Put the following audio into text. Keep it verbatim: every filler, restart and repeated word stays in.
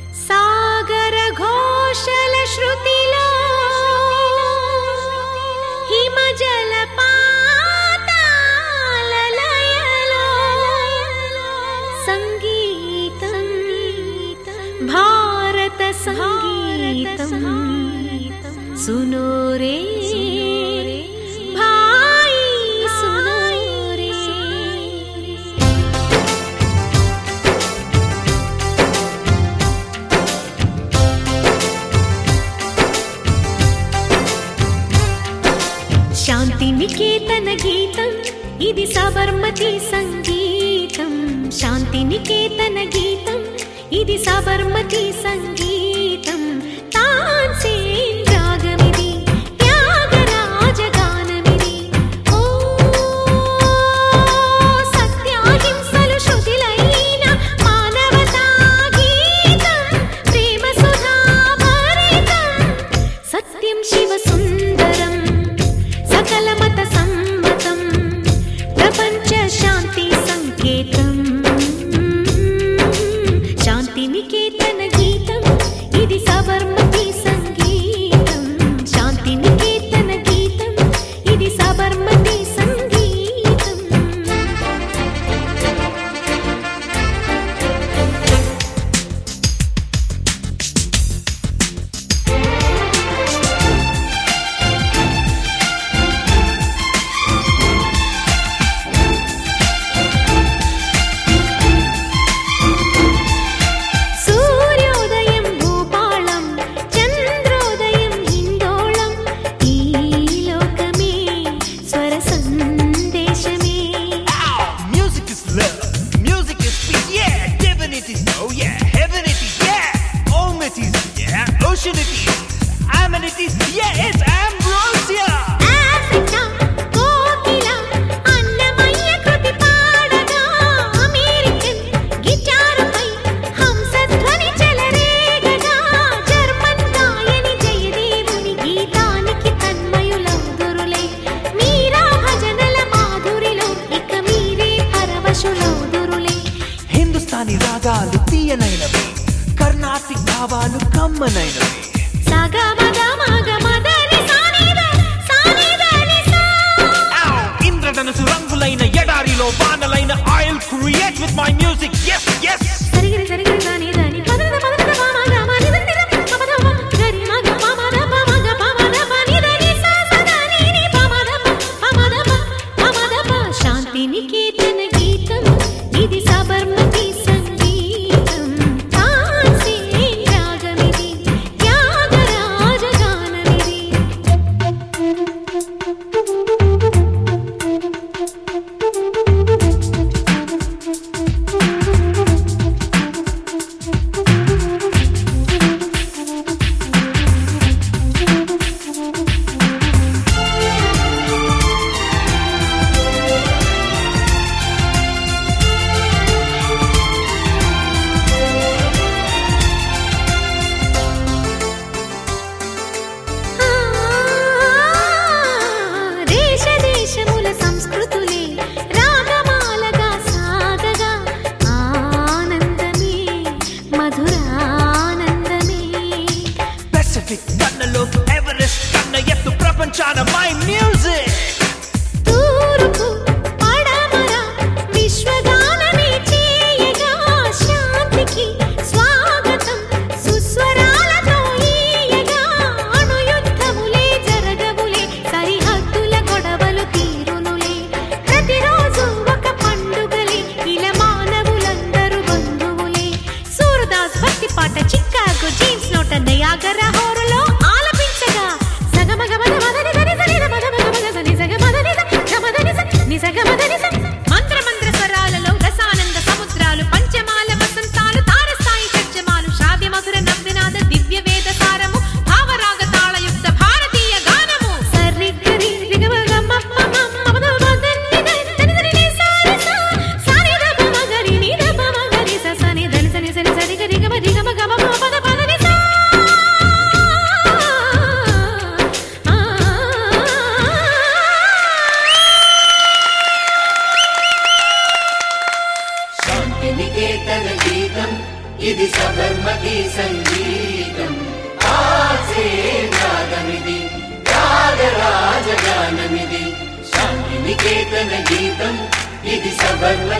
సాగర ఘోషల శృతిలో హిమజల పాతాల లయలో సంగీతం భారత సంగీతం సునో రే భాయి సునో రే. శాంతి నికేతన గీతం ఇది సబర్మతి సంగీతం. శాంతి నికేతన గీతం ఇది సబర్మతి సంగీతం. తాన్సేన్ రాగమిది త్యాగరాజ గానమిది. ఓ సత్యాహింసలు శృతిలైన మానవతా గీతం ప్రేమ సుధా భరితం. సత్యం శివ సుందరం సకల మత సమ్మతం ప్రపంచ శాంతి సంకేతం. శాంతి నికేతన గీతం ఇది సబర్మతి సంగీతం. శాంతి నికేతన గీతం ఇది సబర్మతి సంగీతం. సూర్యోదయం భూపాళం చంద్రోదయం హిందోళం ఈ లోకమే స్వర సందేశమే. Music is love, music is peace, yeah. Divinity is oh yeah, heaven it is, yeah. Om it is, yeah. Ocean it is, Amen it is, yeah. It's ambrosia. Africa కోకిల అన్నమయ్య కృతి పాడగా అమెరికన్ గిటారుపై హంసధ్వని చెలరేగగా జర్మన్ గాయని జయదేవుని గీతానికి తన్మయులౌదురులే. మీరా భజనల మాధురిలో ఇక మీరే పరవశులౌదురులే. హిందుస్థానీ రాగాలు తీయనైనవి, కర్ణాటిక్ భావాలు కమ్మనైనవి. సాగా మగ మగ మదని సానిద సానిద నిసా. ఇంద్రధనుసు రంగులైన ఎడారిలో వానలైన I'll create with my music, yes, yes. సరిగిరి సరిగిరి దాని దాని పదన పదన పమగ మనిదండి పమదమ గరి మగ పమద పమగ పమద పనిదని సా సదని ని పమద పమద పమద ప. శాంతి నికేతన గీతం ఇది సబర్మతి సంగీతం. తాన్సేన్ రాగమిది త్యాగరాజ గానమిది. ఇది సబర్మతి సంగీతం ఆసే రాగమిది రాగరాజగానమిది శాంతి నికేతన గీతం ఇది సబర్మతి